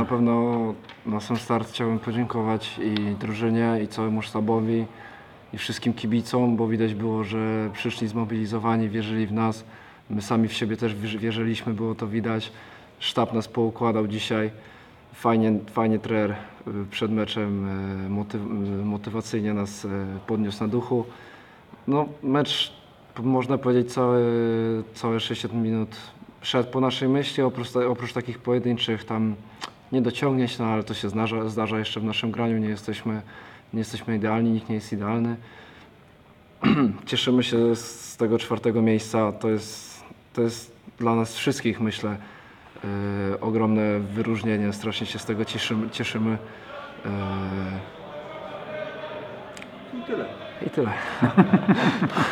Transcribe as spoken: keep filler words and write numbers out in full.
Na pewno na sam start chciałbym podziękować i drużynie, i całemu sztabowi, i wszystkim kibicom, bo widać było, że przyszli zmobilizowani, wierzyli w nas. My sami w siebie też wierzyliśmy, było to widać. Sztab nas poukładał dzisiaj. Fajnie, fajnie trener przed meczem motyw, motywacyjnie nas podniósł na duchu. No, mecz, można powiedzieć, całe, całe sześćdziesiąt minut szedł po naszej myśli, oprócz, oprócz takich pojedynczych tam niedociągnięć, no ale to się zdarza, zdarza jeszcze w naszym graniu, nie jesteśmy, nie jesteśmy idealni, nikt nie jest idealny. Cieszymy się z tego czwartego miejsca, to jest, to jest dla nas wszystkich, myślę, yy, ogromne wyróżnienie, strasznie się z tego cieszymy. cieszymy. Yy... I tyle. I tyle.